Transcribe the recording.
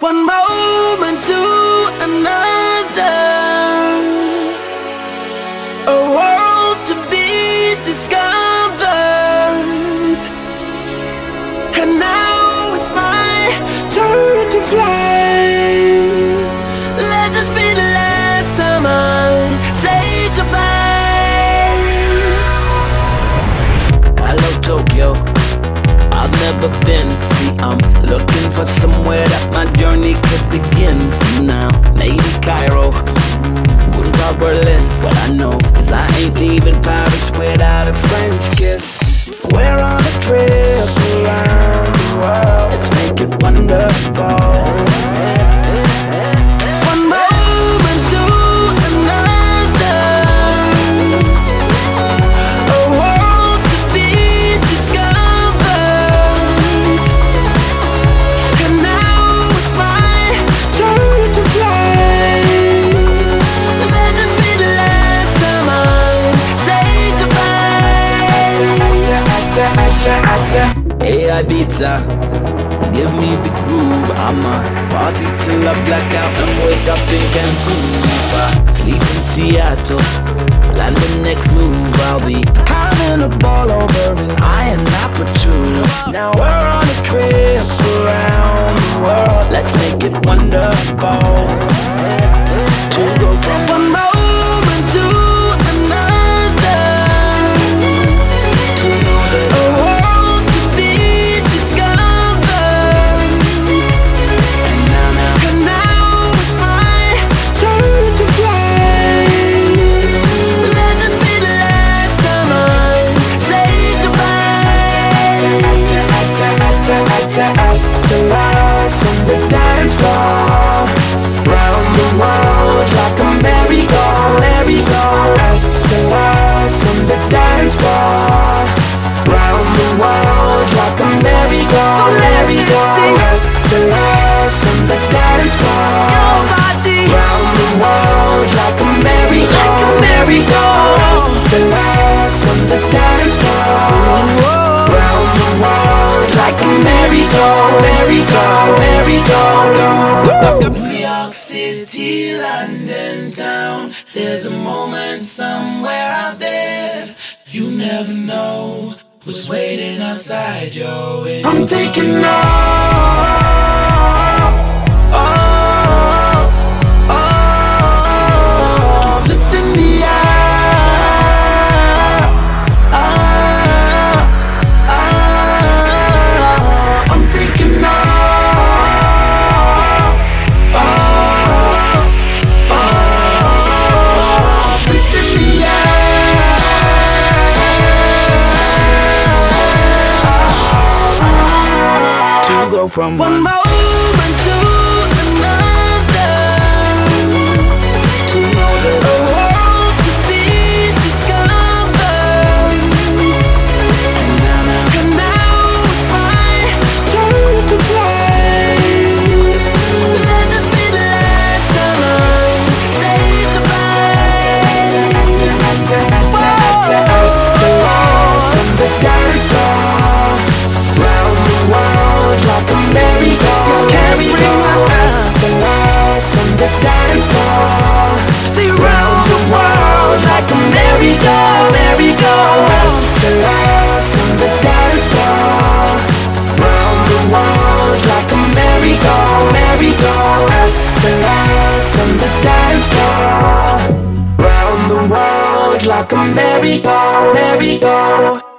One moment to another, a world to be discovered. And now it's my turn to fly. Let this be the last time I say goodbye. Hello Tokyo, I've never been. See, I'm looking for somewhere that my journey could begin. Now, maybe Cairo, wouldn't talk Berlin. What I know is I ain't leaving Paris without a French kiss. We're on a trip around the world. Let's make it wonderful. One moment to another, a world to be discovered. And now it's my turn to fly. Let this be the last time I say goodbye. Hey Ibiza, give me the groove. I'ma party till I black out and wake up in Cancun. Sleep in Seattle, land the next move. I'll be having a ball over in Ayia Now we're on a trip around the world. Let's make it wonderful. To go from one moment to another, to know that a world to be discovered. And now it's my turn to fly. Let this be the last time I say goodbye. The last on the dance floor, round the world like a merry-go, merry-go. The last on the dance floor, round the world like a merry-go, merry-go. The last on the dance floor, round the world like a merry-go, merry-go. The last on the dance floor, round the world like a merry-go, merry-go, merry-go. New York City, London town. There's a moment somewhere out there you never know what's waiting outside your window. I'm taking off, off, off, lifting the air. I'm taking off, off, off, lifting the air. To go from one moment to another, to know that a world to be discovered. And now it's my turn to fly. Let this be the last time I say goodbye. The last on the dance floor, round the world like a merry-go, merry-go. The last on the dance floor, say round the world like a merry-go, merry-go. The last on the dance floor, round the world like a merry-go, merry-go. The last on the dance floor, round the world like a merry-go, merry-go.